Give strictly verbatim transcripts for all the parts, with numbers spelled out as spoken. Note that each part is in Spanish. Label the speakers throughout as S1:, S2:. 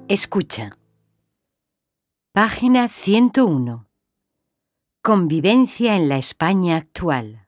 S1: Escucha. Página ciento uno. Convivencia en la España actual.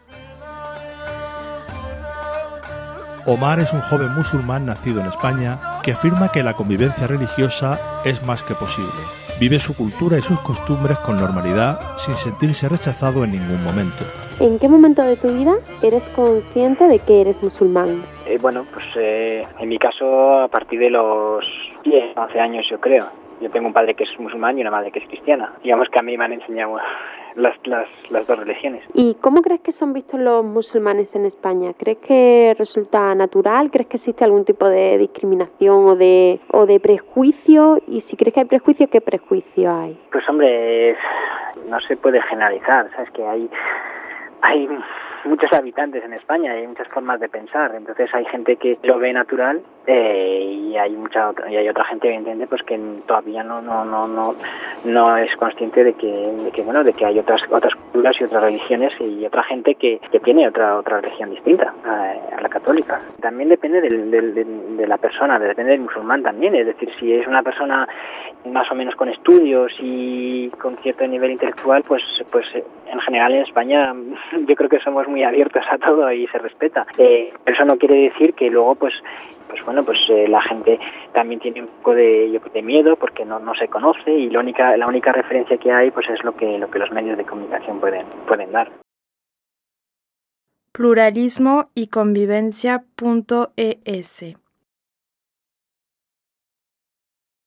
S2: Omar es un joven musulmán nacido en España que afirma que la convivencia religiosa es más que posible. Vive su cultura y sus costumbres con normalidad, sin sentirse rechazado en ningún momento.
S3: ¿En qué momento de tu vida eres consciente de que eres musulmán?
S4: Eh, bueno, pues eh, en mi caso a partir de los diez, once años yo creo. Yo tengo un padre que es musulmán y una madre que es cristiana. Digamos que a mí me han enseñado las, las, las dos religiones.
S3: ¿Y cómo crees que son vistos los musulmanes en España? ¿Crees que resulta natural? ¿Crees que existe algún tipo de discriminación o de, o de prejuicio? Y si crees que hay prejuicio, ¿qué prejuicio hay?
S4: Pues hombre, no se puede generalizar, ¿sabes? Que hay... hay muchos habitantes en España y hay muchas formas de pensar, entonces hay gente que lo ve natural eh, y hay mucha otra, y hay otra gente evidentemente pues que todavía no no no no no es consciente de que, de que bueno de que hay otras otras culturas y otras religiones y otra gente que, que tiene otra otra religión distinta a, a la católica. También depende del, del, de, de la persona, depende del musulmán también, es decir, si es una persona más o menos con estudios y con cierto nivel intelectual, pues pues en general en España yo creo que somos muy abiertos a todo y se respeta. Eh, eso no quiere decir que luego pues pues bueno pues eh, la gente también tiene un poco de, yo, de miedo porque no no se conoce y la única la única referencia que hay pues es lo que lo que los medios de comunicación pueden pueden dar.
S5: Pluralismo y convivencia punto es